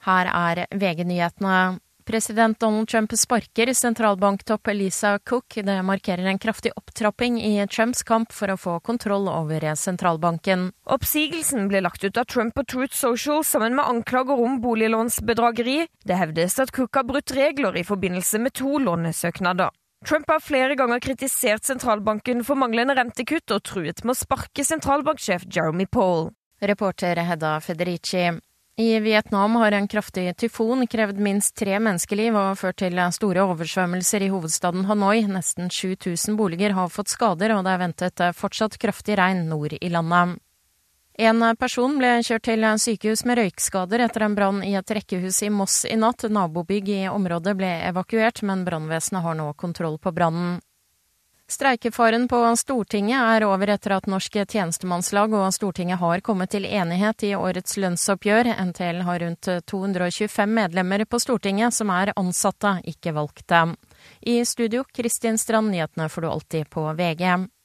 Her VG-nyhetene. President Donald Trump sparker sentralbanktopp Lisa Cook. Det markerer en kraftig opptrapping i Trumps kamp for å få kontroll over sentralbanken. Oppsigelsen ble lagt ut av Trump på Truth Social sammen med anklager om boliglånsbedrageri. Det hevdes at Cook har brutt regler i forbindelse med 2 lånesøknader. Trump har flere ganger kritisert sentralbanken for manglende rentekutt og truet med å sparke sentralbanksjef Jeremy Powell. Reporter Hedda Federici. I Vietnam har en kraftig tyfon krevd minst 3 menneskeliv og ført til store oversvømmelser i hovedstaden Hanoi. Nesten 7000 boliger har fått skader, og det ventet fortsatt kraftig regn nord i landet. En person ble kjørt til sykehus med røykskader etter en brann i et rekkehus i Moss i natt. Nabobygg i området ble evakuert, men brannvesenet har nå kontroll på brannen. Streikefaren på Stortinget over etter at Norsk tjenestemannslag og Stortinget har kommet til enighet i årets lønnsoppgjør. NTL har rundt 225 medlemmer på Stortinget som ansatte, ikke valgte. I studio, Kristin Strand, nyhetene får du alltid på VG.